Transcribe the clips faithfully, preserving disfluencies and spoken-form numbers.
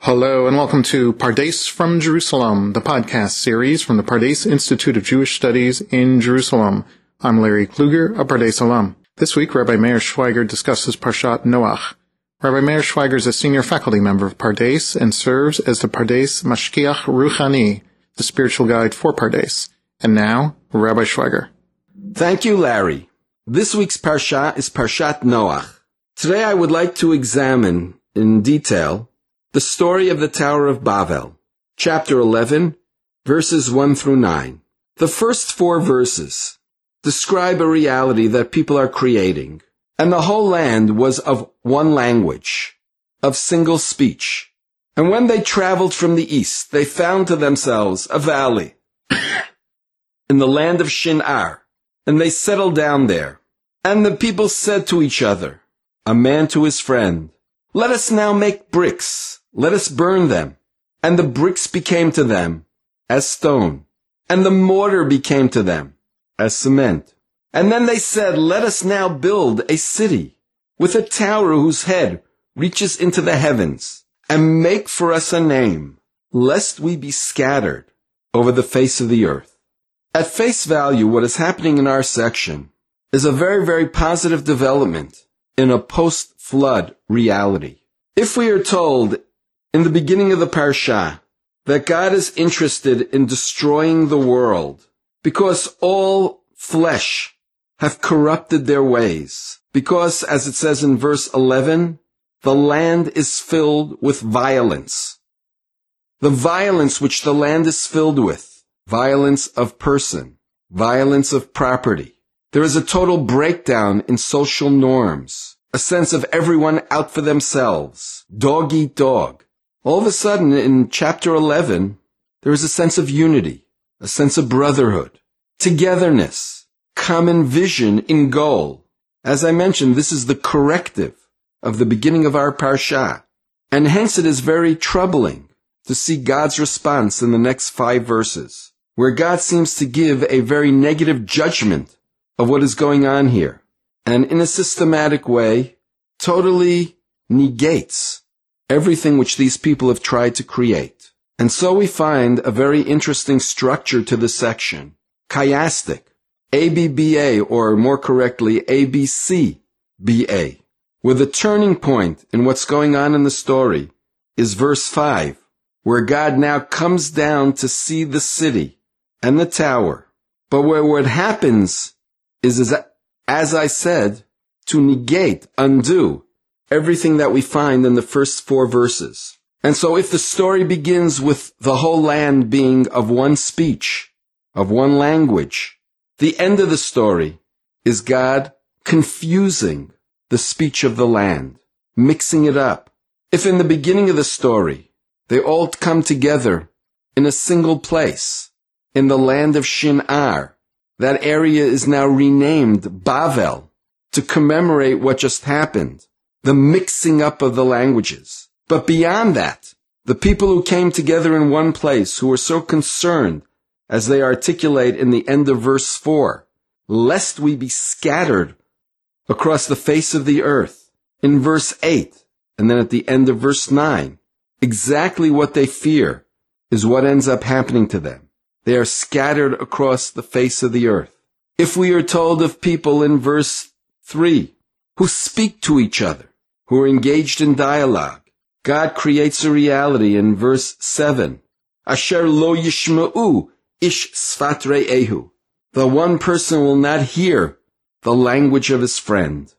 Hello and welcome to Pardes from Jerusalem, the podcast series from the Pardes Institute of Jewish Studies in Jerusalem. I'm Larry Kluger, a Pardes alum. This week, Rabbi Meir Schweiger discusses Parshat Noach. Rabbi Meir Schweiger is a senior faculty member of Pardes and serves as the Pardes Mashkiach Ruchani, the spiritual guide for Pardes. And now, Rabbi Schweiger. Thank you, Larry. This week's Parsha is Parshat Noach. Today I would like to examine, in detail, the story of the Tower of Babel, chapter eleven, verses one through nine. The first four verses describe a reality that people are creating, and the whole land was of one language, of single speech. And when they traveled from the east, they found to themselves a valley in the land of Shinar, and they settled down there. And the people said to each other, a man to his friend, "Let us now make bricks. Let us burn them." And the bricks became to them as stone, and the mortar became to them as cement. And then they said, "Let us now build a city with a tower whose head reaches into the heavens, and make for us a name, lest we be scattered over the face of the earth." At face value, what is happening in our section is a very, very positive development in a post-flood reality. If we are told in the beginning of the Parsha that God is interested in destroying the world because all flesh have corrupted their ways, because, as it says in verse eleven, the land is filled with violence. The violence which the land is filled with, violence of person, violence of property. There is a total breakdown in social norms, a sense of everyone out for themselves, dog eat dog. All of a sudden, in chapter eleven, there is a sense of unity, a sense of brotherhood, togetherness, common vision in goal. As I mentioned, this is the corrective of the beginning of our Parsha, and hence it is very troubling to see God's response in the next five verses, where God seems to give a very negative judgment of what is going on here, and in a systematic way, totally negates everything which these people have tried to create. And so we find a very interesting structure to the section, chiastic, A B B A, or more correctly, A B C B A, where the turning point in what's going on in the story is verse five, where God now comes down to see the city and the tower, but where what happens is, is as I said, to negate, undo, everything that we find in the first four verses. And so if the story begins with the whole land being of one speech, of one language, the end of the story is God confusing the speech of the land, mixing it up. If in the beginning of the story, they all come together in a single place, in the land of Shinar, that area is now renamed Bavel to commemorate what just happened, the mixing up of the languages. But beyond that, the people who came together in one place, who were so concerned, as they articulate in the end of verse four, lest we be scattered across the face of the earth, in verse eight, and then at the end of verse nine, exactly what they fear is what ends up happening to them. They are scattered across the face of the earth. If we are told of people in verse three who speak to each other, who are engaged in dialogue, God creates a reality in verse seven. Asher lo yishma'u ish sfat re'ehu. The one person will not hear the language of his friend.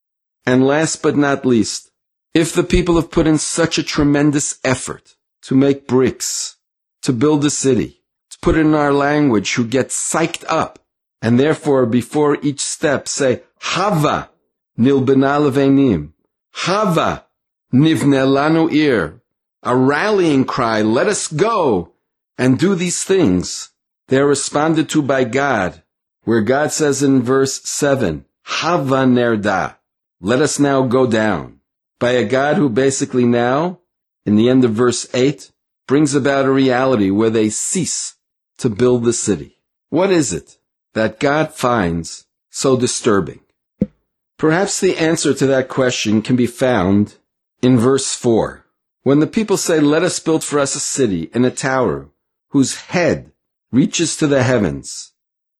And last but not least, if the people have put in such a tremendous effort to make bricks, to build a city, to put it in our language, who get psyched up, and therefore before each step say, Hava nilbena levenim, Hava nivne lanu ir, a rallying cry, let us go and do these things. They are responded to by God, where God says in verse seven, Hava nerda, let us now go down, by a God who basically now, in the end of verse eight, brings about a reality where they cease to build the city. What is it that God finds so disturbing? Perhaps the answer to that question can be found in verse four, When the people say, let us build for us a city and a tower whose head reaches to the heavens,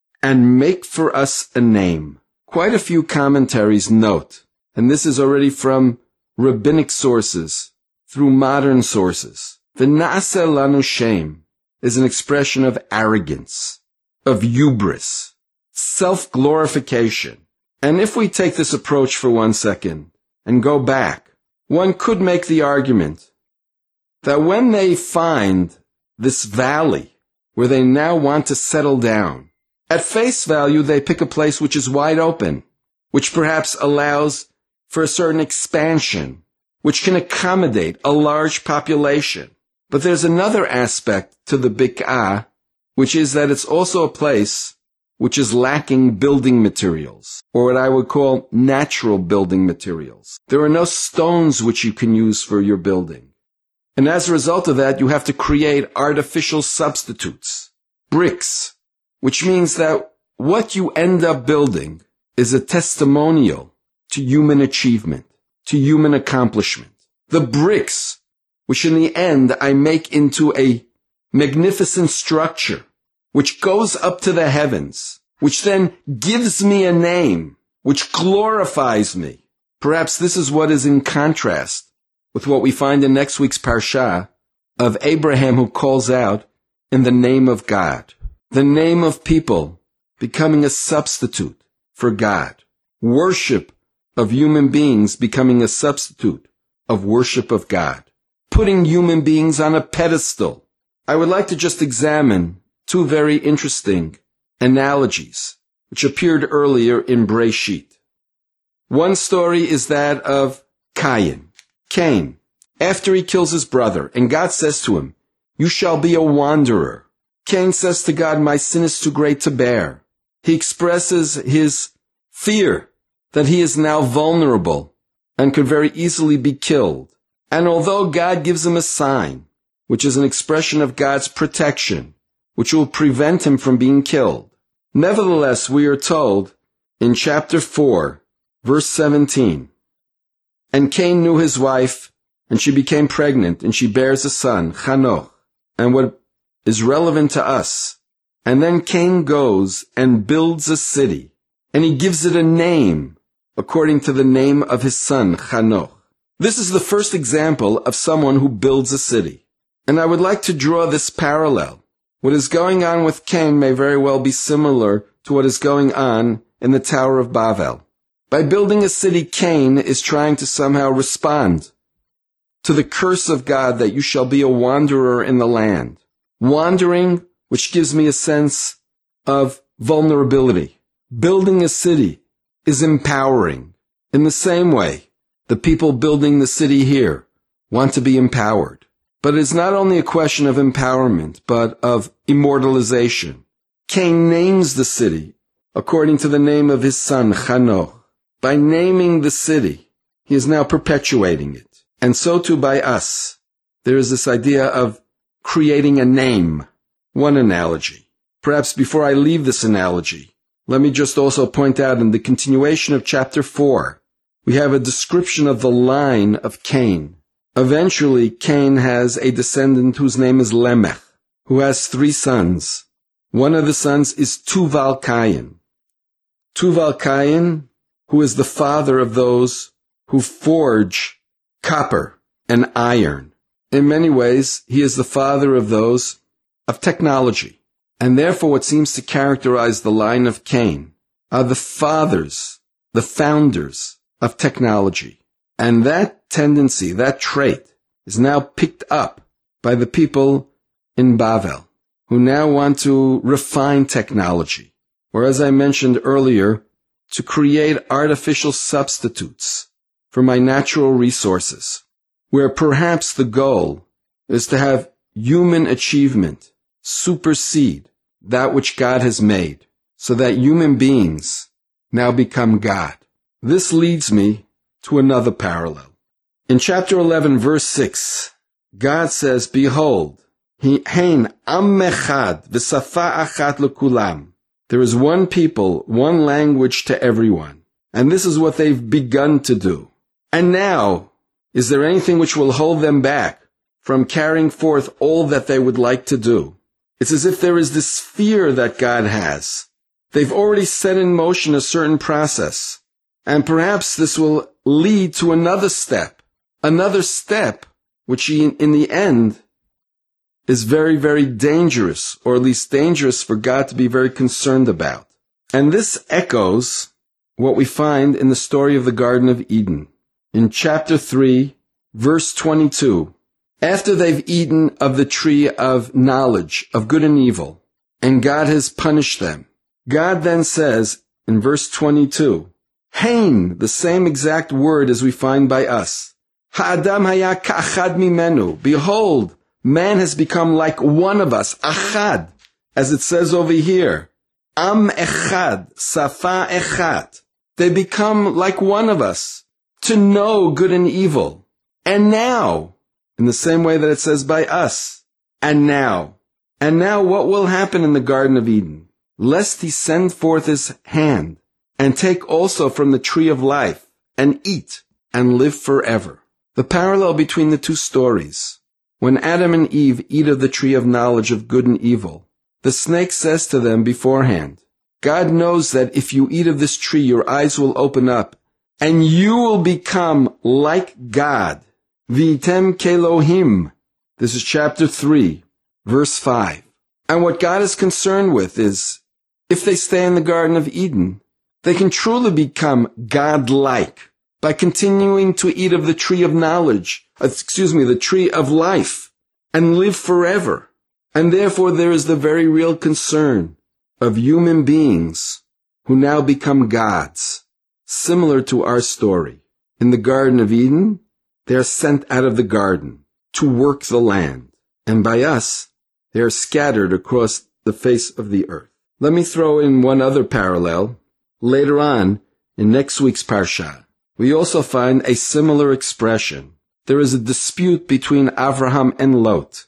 and make for us a name. Quite a few commentaries note, and this is already from rabbinic sources through modern sources, V'na'aseh lanu shem is an expression of arrogance, of hubris, self-glorification. And if we take this approach for one second and go back, one could make the argument that when they find this valley where they now want to settle down, at face value they pick a place which is wide open, which perhaps allows for a certain expansion, which can accommodate a large population. But there's another aspect to the Bik'ah, which is that it's also a place which is lacking building materials, or what I would call natural building materials. There are no stones which you can use for your building. And as a result of that, you have to create artificial substitutes, bricks, which means that what you end up building is a testimonial to human achievement, to human accomplishment. The bricks, which in the end I make into a magnificent structure, which goes up to the heavens, which then gives me a name, which glorifies me. Perhaps this is what is in contrast with what we find in next week's Parsha of Abraham who calls out in the name of God, the name of people becoming a substitute for God, worship of human beings becoming a substitute of worship of God, putting human beings on a pedestal. I would like to just examine two very interesting analogies which appeared earlier in Breshit. One story is that of Cain. Cain, after he kills his brother, and God says to him, you shall be a wanderer. Cain says to God, my sin is too great to bear. He expresses his fear that he is now vulnerable and could very easily be killed. And although God gives him a sign, which is an expression of God's protection, which will prevent him from being killed, nevertheless, we are told in chapter four, verse seventeen, and Cain knew his wife, and she became pregnant, and she bears a son, Hanoch. And what is relevant to us, and then Cain goes and builds a city, and he gives it a name, according to the name of his son, Hanoch. This is the first example of someone who builds a city. And I would like to draw this parallel. What is going on with Cain may very well be similar to what is going on in the Tower of Babel. By building a city, Cain is trying to somehow respond to the curse of God that you shall be a wanderer in the land. Wandering, which gives me a sense of vulnerability. Building a city is empowering. In the same way, the people building the city here want to be empowered. But it's not only a question of empowerment, but of immortalization. Cain names the city according to the name of his son, Hanoch. By naming the city, he is now perpetuating it. And so too by us. There is this idea of creating a name. One analogy. Perhaps before I leave this analogy, let me just also point out in the continuation of chapter four, we have a description of the line of Cain. Eventually, Cain has a descendant whose name is Lamech, who has three sons. One of the sons is Tuval Cain. Tuval Cain, who is the father of those who forge copper and iron. In many ways, he is the father of those of technology. And therefore, what seems to characterize the line of Cain are the fathers, the founders of technology. And that tendency, that trait, is now picked up by the people in Babel, who now want to refine technology, or as I mentioned earlier, to create artificial substitutes for my natural resources, where perhaps the goal is to have human achievement supersede that which God has made, so that human beings now become God. This leads me to another parallel. In chapter eleven, verse six, God says, behold, Hein am echad v'safa achat lekulam. There is one people, one language to everyone. And this is what they've begun to do. And now, Is there anything which will hold them back from carrying forth all that they would like to do? It's as if there is this fear that God has. They've already set in motion a certain process, and perhaps this will lead to another step, another step, which in the end is very, very dangerous, or at least dangerous for God to be very concerned about. And this echoes what we find in the story of the Garden of Eden. In chapter three, verse twenty-two, after they've eaten of the tree of knowledge of good and evil, and God has punished them, God then says in verse twenty-two, Hain, the same exact word as we find by us. Ha'adam haya ka'achad mimenu. Behold, man has become like one of us, achad, as it says over here. Am echad, safa echad. They become like one of us, to know good and evil. And now, in the same way that it says by us, and now. And now what will happen in the Garden of Eden? Lest he send forth his hand, and take also from the tree of life, and eat, and live forever. The parallel between the two stories. When Adam and Eve eat of the tree of knowledge of good and evil, the snake says to them beforehand, God knows that if you eat of this tree, your eyes will open up, and you will become like God. V'item kelohim. This is chapter three, verse five. And what God is concerned with is, if they stay in the Garden of Eden, they can truly become God-like by continuing to eat of the tree of knowledge, excuse me, the tree of life, and live forever. And therefore there is the very real concern of human beings who now become gods, similar to our story. In the Garden of Eden, they are sent out of the garden to work the land, and by us, they are scattered across the face of the earth. Let me throw in one other parallel. Later on, in next week's Parsha, we also find a similar expression. There is a dispute between Avraham and Lot,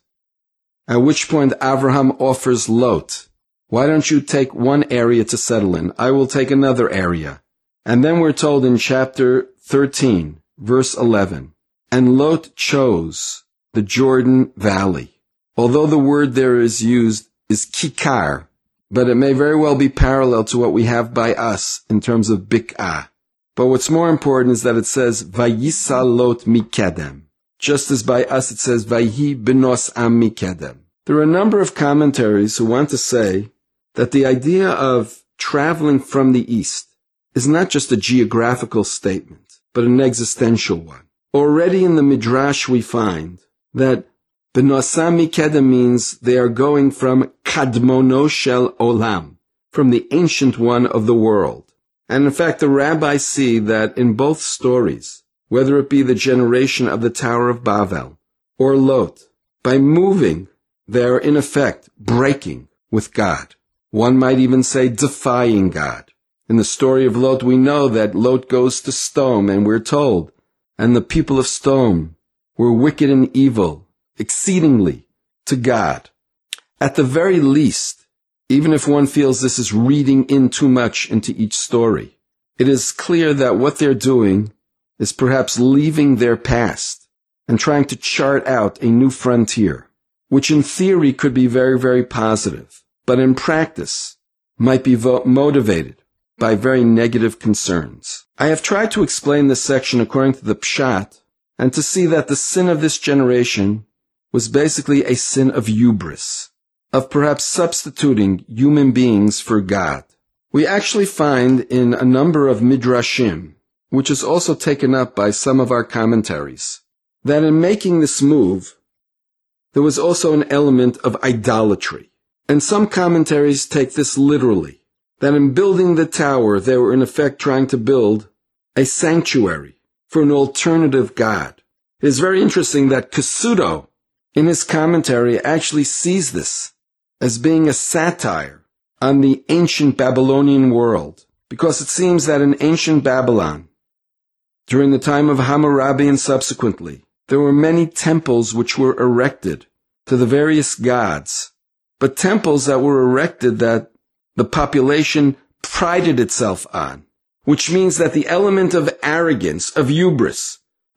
at which point Avraham offers Lot, why don't you take one area to settle in? I will take another area. And then we're told in chapter thirteen, verse eleven, and Lot chose the Jordan Valley. Although the word there is used is kikar, but it may very well be parallel to what we have by us in terms of bik'ah. But what's more important is that it says, Vayisa Lot mikedem. Just as by us it says, Vayhi benos am mikedem. There are a number of commentaries who want to say that the idea of traveling from the east is not just a geographical statement, but an existential one. Already in the Midrash we find that Benosam Mikedem means they are going from Kadmono Shel Olam, from the ancient one of the world. And in fact, the rabbis see that in both stories, whether it be the generation of the Tower of Babel or Lot, by moving, they are in effect breaking with God. One might even say defying God. In the story of Lot, we know that Lot goes to Sodom, and we're told, and the people of Sodom were wicked and evil, exceedingly, to God. At the very least, even if one feels this is reading in too much into each story, it is clear that what they're doing is perhaps leaving their past and trying to chart out a new frontier, which in theory could be very, very positive, but in practice might be vo- motivated by very negative concerns. I have tried to explain this section according to the Pshat, and to see that the sin of this generation was basically a sin of hubris, of perhaps substituting human beings for God. We actually find in a number of midrashim, which is also taken up by some of our commentaries, that in making this move, there was also an element of idolatry. And some commentaries take this literally, that in building the tower, they were in effect trying to build a sanctuary for an alternative God. It is very interesting that Kasudo, in his commentary, actually sees this as being a satire on the ancient Babylonian world, because it seems that in ancient Babylon, during the time of Hammurabi and subsequently, there were many temples which were erected to the various gods, but temples that were erected that the population prided itself on, which means that the element of arrogance, of hubris,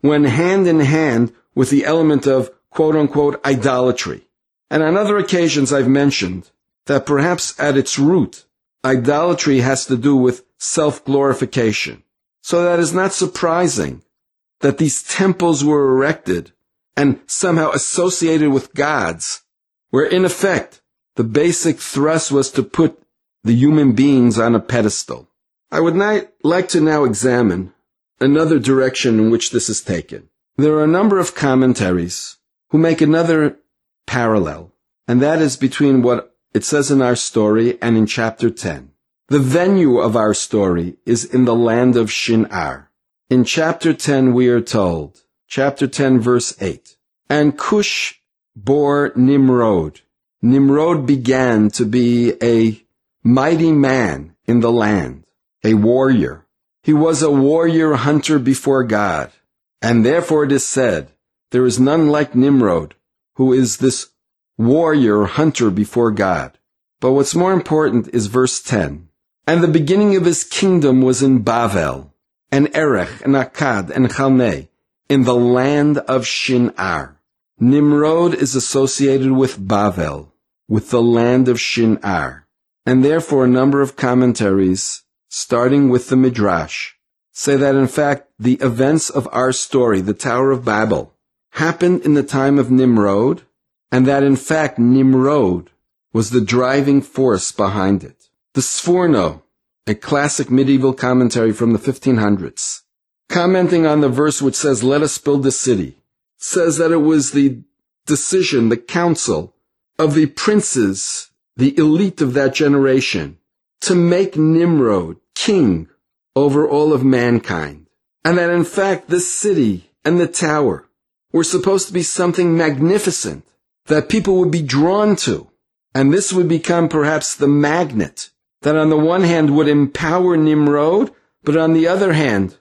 went hand in hand with the element of quote-unquote idolatry. And on other occasions I've mentioned that perhaps at its root, idolatry has to do with self-glorification. So that is not surprising that these temples were erected and somehow associated with gods, where in effect the basic thrust was to put the human beings on a pedestal. I would not like to now examine another direction in which this is taken. There are a number of commentaries who make another parallel, and that is between what it says in our story and in chapter ten. The venue of our story is in the land of Shinar. In chapter ten we are told, chapter ten verse eight, and Cush bore Nimrod. Nimrod began to be a mighty man in the land, a warrior. He was a warrior hunter before God, and therefore it is said, there is none like Nimrod, who is this warrior hunter before God. But what's more important is verse ten. And the beginning of his kingdom was in Bavel, and Erech, and Akkad, and Chalmei, in the land of Shinar. Nimrod is associated with Bavel, with the land of Shinar. And therefore a number of commentaries, starting with the Midrash, say that in fact the events of our story, the Tower of Babel, happened in the time of Nimrod, and that in fact Nimrod was the driving force behind it. The Sforno, a classic medieval commentary from the fifteen hundreds, commenting on the verse which says, let us build a city, says that it was the decision, the counsel of the princes, the elite of that generation, to make Nimrod king over all of mankind. And that in fact this city and the tower were supposed to be something magnificent that people would be drawn to. And this would become perhaps the magnet that on the one hand would empower Nimrod, but on the other hand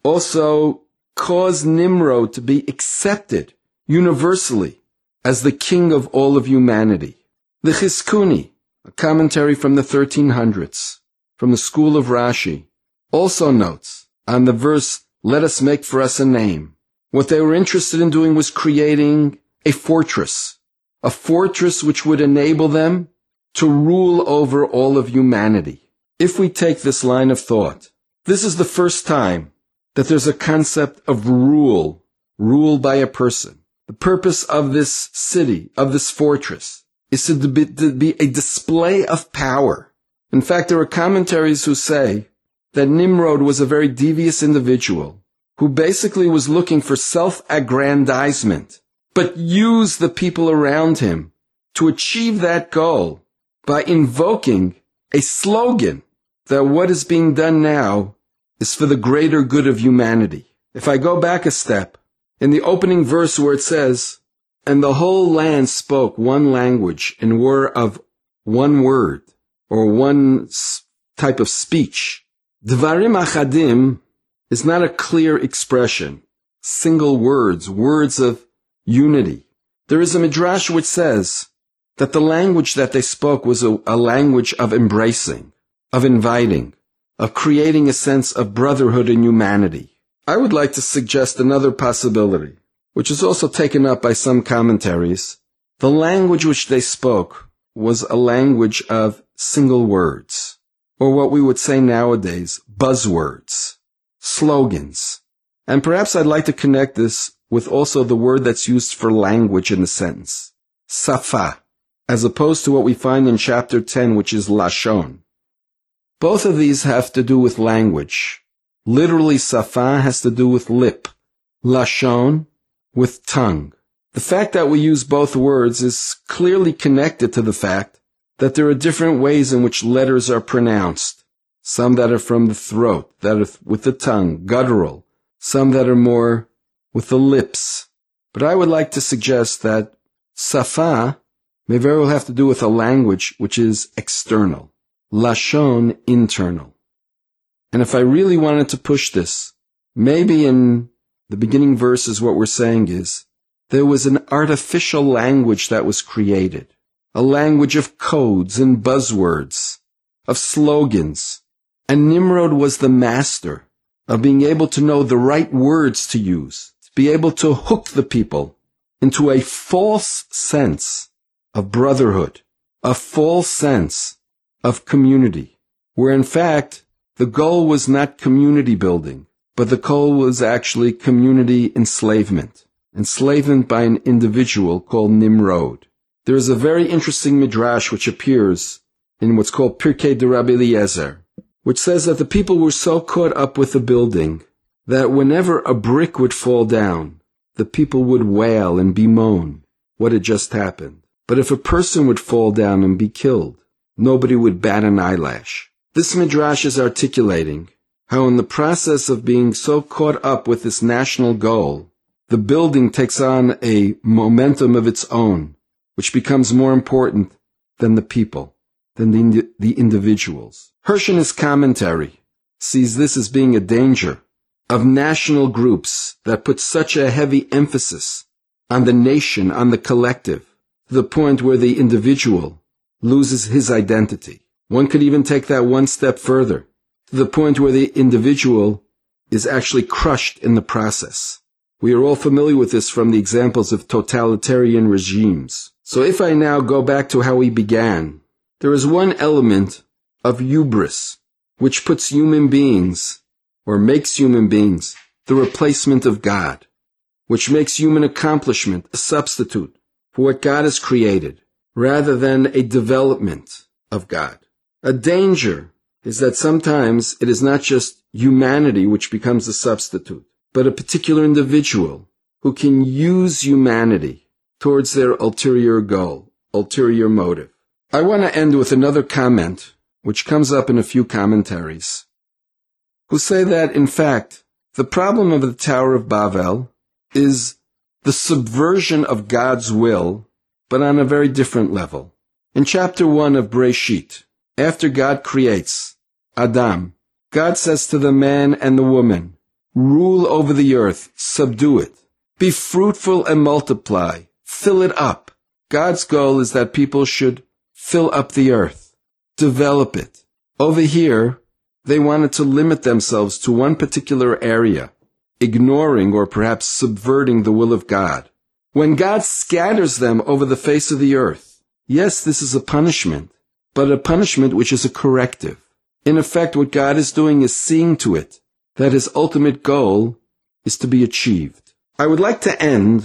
also cause Nimrod to be accepted universally as the king of all of humanity. The Chizkuni, a commentary from the thirteen hundreds, from the school of Rashi, also notes on the verse, let us make for us a name. What they were interested in doing was creating a fortress, a fortress which would enable them to rule over all of humanity. If we take this line of thought, this is the first time that there's a concept of rule, rule by a person. The purpose of this city, of this fortress, is to be, to be a display of power. In fact, there are commentaries who say that Nimrod was a very devious individual who basically was looking for self-aggrandizement, but used the people around him to achieve that goal by invoking a slogan that what is being done now is for the greater good of humanity. If I go back a step, in the opening verse where it says, and the whole land spoke one language and were of one word, or one type of speech. Dvarim achadim is not a clear expression, single words, words of unity. There is a midrash which says that the language that they spoke was a, a language of embracing, of inviting, of creating a sense of brotherhood and humanity. I would like to suggest another possibility, which is also taken up by some commentaries. The language which they spoke was a language of single words, or what we would say nowadays, buzzwords, slogans. And perhaps I'd like to connect this with also the word that's used for language in the sentence, safa, as opposed to what we find in chapter ten, which is lashon. Both of these have to do with language. Literally, safa has to do with lip, lashon with tongue. The fact that we use both words is clearly connected to the fact that there are different ways in which letters are pronounced. Some that are from the throat, that are with the tongue, guttural. Some that are more with the lips. But I would like to suggest that safa may very well have to do with a language which is external. Lashon, internal. And if I really wanted to push this, maybe in the beginning verses what we're saying is, there was an artificial language that was created. A language of codes and buzzwords, of slogans. And Nimrod was the master of being able to know the right words to use, be able to hook the people into a false sense of brotherhood, a false sense of community, where in fact the goal was not community building, but the goal was actually community enslavement, enslavement by an individual called Nimrod. There is a very interesting midrash which appears in what's called Pirkei de Rabbi Eliezer, which says that the people were so caught up with the building that whenever a brick would fall down, the people would wail and bemoan what had just happened. But if a person would fall down and be killed, nobody would bat an eyelash. This midrash is articulating how in the process of being so caught up with this national goal, the building takes on a momentum of its own, which becomes more important than the people, than the, the individuals. Hirsch in his commentary sees this as being a danger of national groups that put such a heavy emphasis on the nation, on the collective, to the point where the individual loses his identity. One could even take that one step further, to the point where the individual is actually crushed in the process. We are all familiar with this from the examples of totalitarian regimes. So if I now go back to how we began, there is one element of hubris, which puts human beings, or makes human beings, the replacement of God, which makes human accomplishment a substitute for what God has created, rather than a development of God. A danger is that sometimes it is not just humanity which becomes a substitute, but a particular individual who can use humanity towards their ulterior goal, ulterior motive. I want to end with another comment, which comes up in a few commentaries, who say that, in fact, the problem of the Tower of Babel is the subversion of God's will, but on a very different level. In chapter one of Breshit, after God creates Adam, God says to the man and the woman, rule over the earth, subdue it, be fruitful and multiply, fill it up. God's goal is that people should fill up the earth, develop it. Over here, they wanted to limit themselves to one particular area, ignoring or perhaps subverting the will of God. When God scatters them over the face of the earth, yes, this is a punishment, but a punishment which is a corrective. In effect, what God is doing is seeing to it that his ultimate goal is to be achieved. I would like to end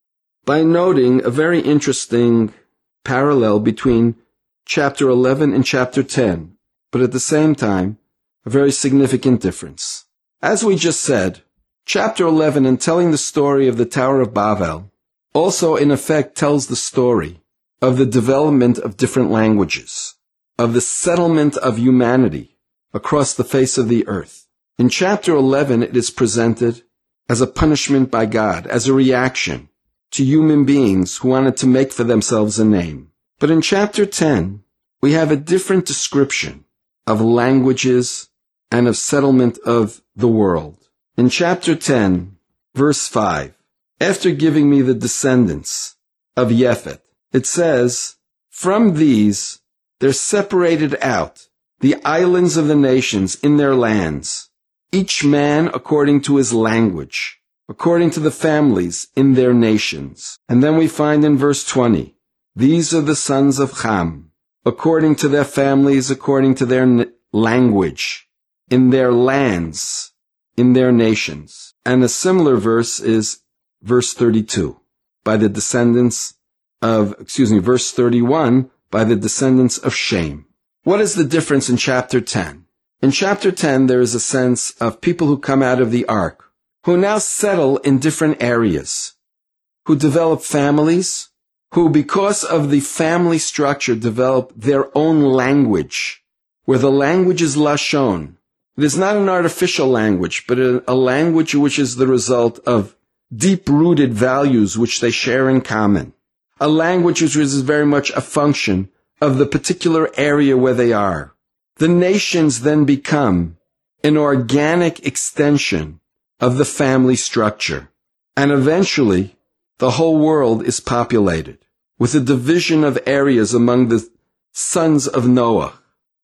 by noting a very interesting parallel between chapter eleven and chapter ten, but at the same time, a very significant difference. As we just said, chapter eleven, in telling the story of the Tower of Babel, also in effect tells the story of the development of different languages, of the settlement of humanity across the face of the earth. In chapter eleven, it is presented as a punishment by God, as a reaction to human beings who wanted to make for themselves a name. But in chapter ten, we have a different description of languages and of settlement of the world. In chapter ten, verse five, after giving me the descendants of Yefet, it says, from these there separated out the islands of the nations in their lands, each man according to his language, according to the families in their nations. And then we find in verse twenty, these are the sons of Ham, according to their families, according to their n- language, in their lands, in their nations. And a similar verse is verse thirty-two, by the descendants of, excuse me, verse thirty-one, by the descendants of Shem. What is the difference in chapter ten? In chapter ten, there is a sense of people who come out of the ark, who now settle in different areas, who develop families, who because of the family structure develop their own language, where the language is Lashon. It is not an artificial language, but a, a language which is the result of deep-rooted values which they share in common. A language which is very much a function of the particular area where they are. The nations then become an organic extension of the family structure. And eventually, the whole world is populated with a division of areas among the sons of Noah.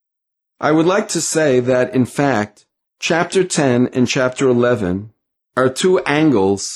I would like to say that, in fact, chapter ten and chapter eleven are two angles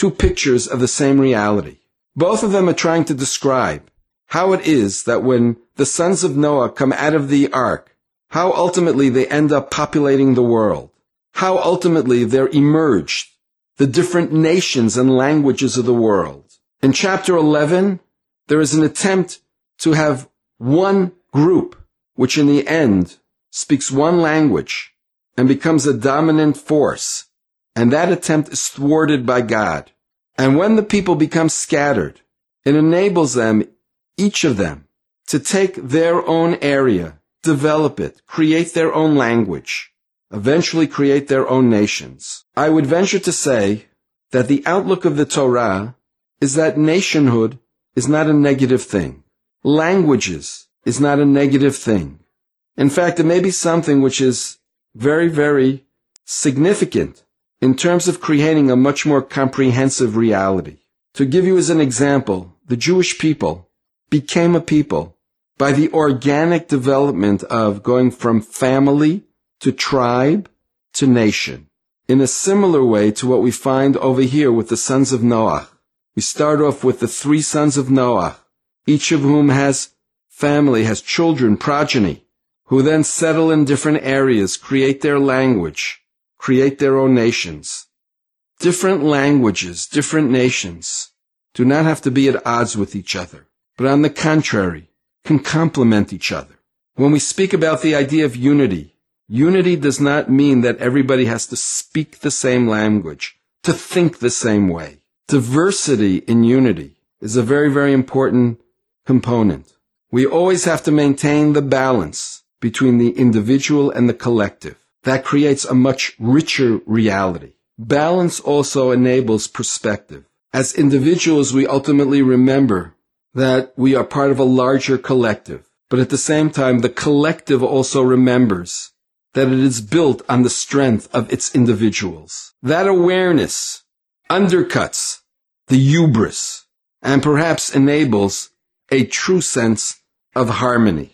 two pictures of the same reality. Both of them are trying to describe how it is that when the sons of Noah come out of the ark, how ultimately they end up populating the world, how ultimately there emerged the different nations and languages of the world. In chapter eleven, there is an attempt to have one group, which in the end speaks one language and becomes a dominant force. And that attempt is thwarted by God. And when the people become scattered, it enables them, each of them, to take their own area, develop it, create their own language, eventually create their own nations. I would venture to say that the outlook of the Torah is that nationhood is not a negative thing. Languages is not a negative thing. In fact, it may be something which is very, very significant in terms of creating a much more comprehensive reality. To give you as an example, the Jewish people became a people by the organic development of going from family to tribe to nation. In a similar way to what we find over here with the sons of Noah. We start off with the three sons of Noah, each of whom has family, has children, progeny, who then settle in different areas, create their language, create their own nations. Different languages, different nations do not have to be at odds with each other, but on the contrary, can complement each other. When we speak about the idea of unity, unity does not mean that everybody has to speak the same language, to think the same way. Diversity in unity is a very, very important component. We always have to maintain the balance between the individual and the collective. That creates a much richer reality. Balance also enables perspective. As individuals, we ultimately remember that we are part of a larger collective. But at the same time, the collective also remembers that it is built on the strength of its individuals. That awareness undercuts the hubris and perhaps enables a true sense of harmony.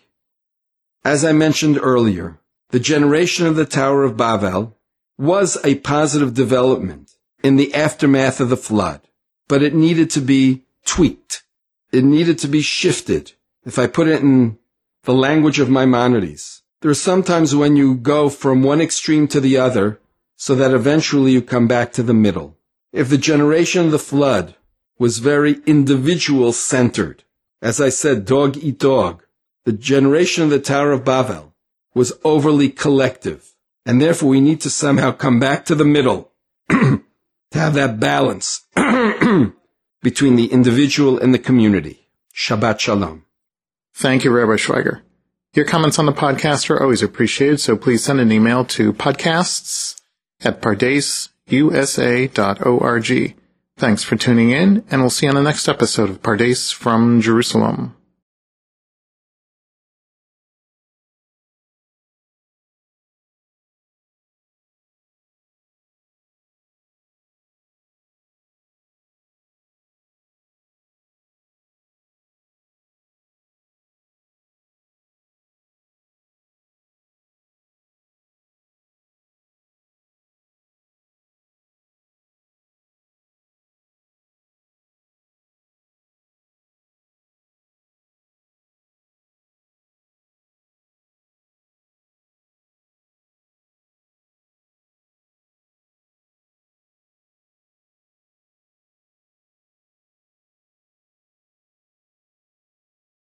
As I mentioned earlier, the generation of the Tower of Babel was a positive development in the aftermath of the flood, but it needed to be tweaked. It needed to be shifted. If I put it in the language of Maimonides, there are sometimes when you go from one extreme to the other so that eventually you come back to the middle. If the generation of the flood was very individual-centered, as I said, dog eat dog, the generation of the Tower of Babel was overly collective, and therefore we need to somehow come back to the middle to have that balance between the individual and the community. Shabbat Shalom. Thank you, Rabbi Schweiger. Your comments on the podcast are always appreciated, so please send an email to podcasts at pardes u s a dot org. Thanks for tuning in, and we'll see you on the next episode of Pardes from Jerusalem.